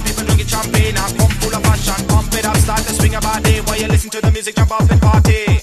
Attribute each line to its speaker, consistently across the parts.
Speaker 1: people drinking champagne. I come full of passion, pump it up, start to swing your body. While you listen to the music, jump up and party.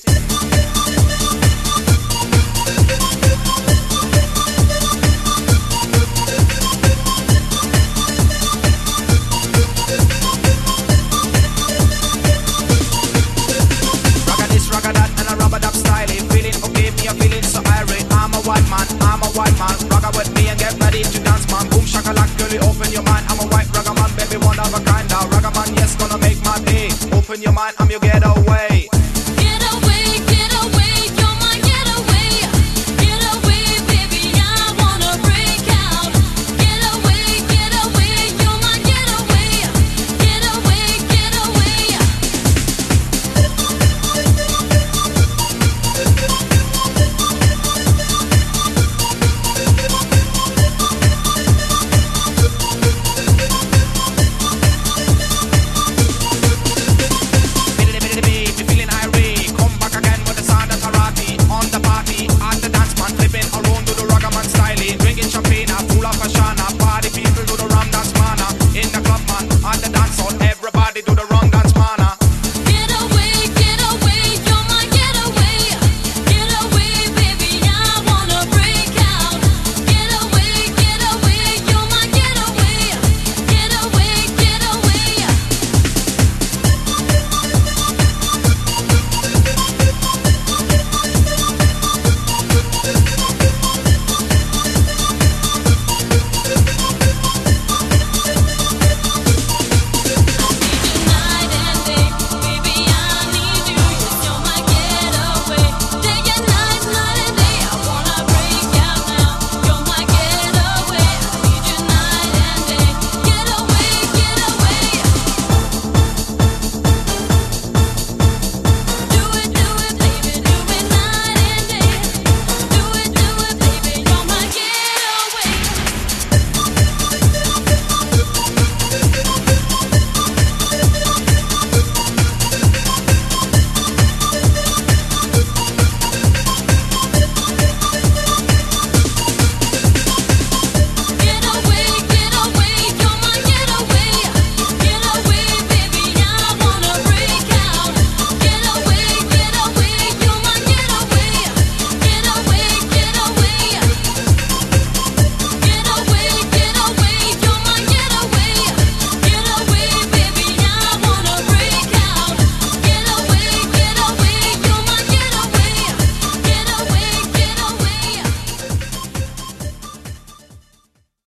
Speaker 1: Rock with me and get ready to dance, man. Boom shakalak, girl, open your mind. I'm a white ragga man, baby, one of a kind. Now ragga man, yes, gonna make my day. Open your mind, I'm your getaway.
Speaker 2: Get away, you're my getaway. Get away, baby, I wanna break out. Get away, you're my getaway. Get away, get away.
Speaker 1: Champagne, full of passion, party people do the rum dance, man. In the club, man, on the dance hall,